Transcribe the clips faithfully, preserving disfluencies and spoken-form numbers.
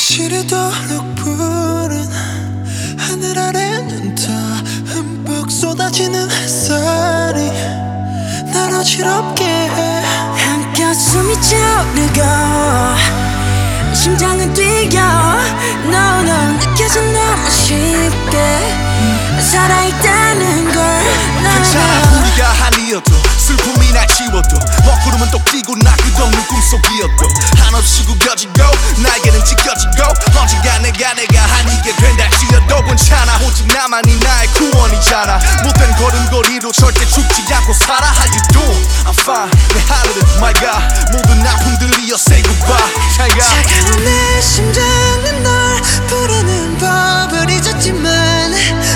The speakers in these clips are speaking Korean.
시리도록 푸른 하늘 아래는 더 흠뻑 쏟아지는 햇살이 날 어지럽게 해. 한껏 숨이 차오르고 심장은 뛰어. No no 느껴져 너무 쉽게 살아있다는 걸. 괜찮아 우리가 아니어도 슬픔이 날 지워도 먹구름은 또 끼고 나 끝없는 꿈속이어도 한없이 구겨지고 나에게는 지켜지고 언젠가 내가 내가 아니게 된다 할지라도 괜찮아 오직 나만이 나의 구원이잖아. 못된 걸음걸이로 절대 죽지 않고 살아. How you doing? I'm fine. 내 하루는 맑아. 모든 아픔들이여 say goodbye. 잘 가. 차가운 내 심장은 널 부르는 법을 잊었지만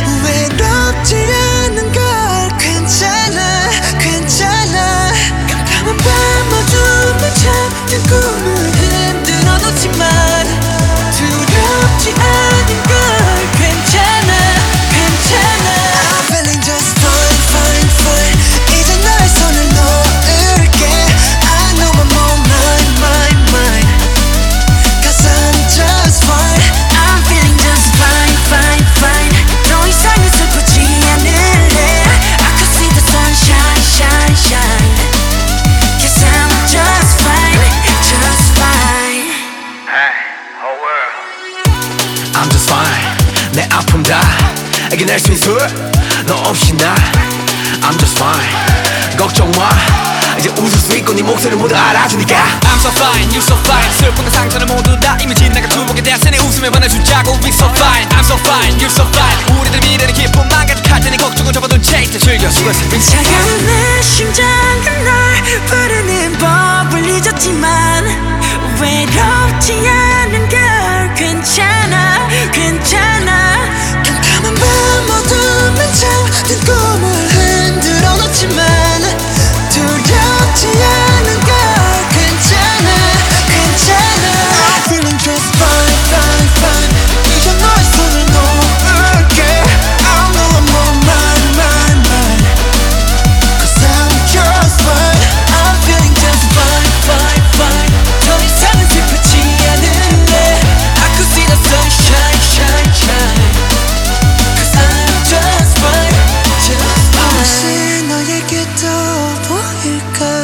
외롭지 않는 걸. 괜찮아 괜찮아. 깜깜한 밤 어둠에 잠든 꿈을 흔들어 놓지만 두렵지 않은 걸. 괜찮아 괜찮아. I'm feeling just fine fine fine. 이제 너의 손을 놓을게. I know I'm on mine mine mine. Cause I'm just fine. I'm feeling just fine fine fine. 더 이상은 슬프지 않을래. I could see the sunshine shine shine. Cause I'm just fine just fine. Hey, whole world. I'm just fine. 내 아픔 다 이겨낼 수 있어. 너 없이 나 I'm just fine. 걱정 마 이제 웃을 수 있고 네 목소리를 모두 알아주니까. I'm so fine, you so fine. 슬픔과 상처는 모두 다 이미 지나가 두목에 대한 내 웃음에 반해주자고. We so fine, I'm so fine, you so fine. 우리들 미래는 기쁨만 가득할 테니 걱정은 접어둔 채 이제 즐겨 수고했어. 차가운 내 심장은 널 부르는 법을 잊었지만 외롭지 않은 걸. 괜찮아 괜찮아. 깜깜한 밤 어둠에 잠든 꿈을 흔들어 놓지만 두렵지 않은 걸. 괜찮아 괜찮아. I'm feeling just fine fine fine. 이제 너의 손을 놓을게. I know I'm on mine mine mine. Cause I'm just fine. I'm feeling just fine fine fine. 더 이상은 슬프지 않을래. I could see the sunshine shine shine. Cause I'm just fine just fine. 혹시 너에게도 보일까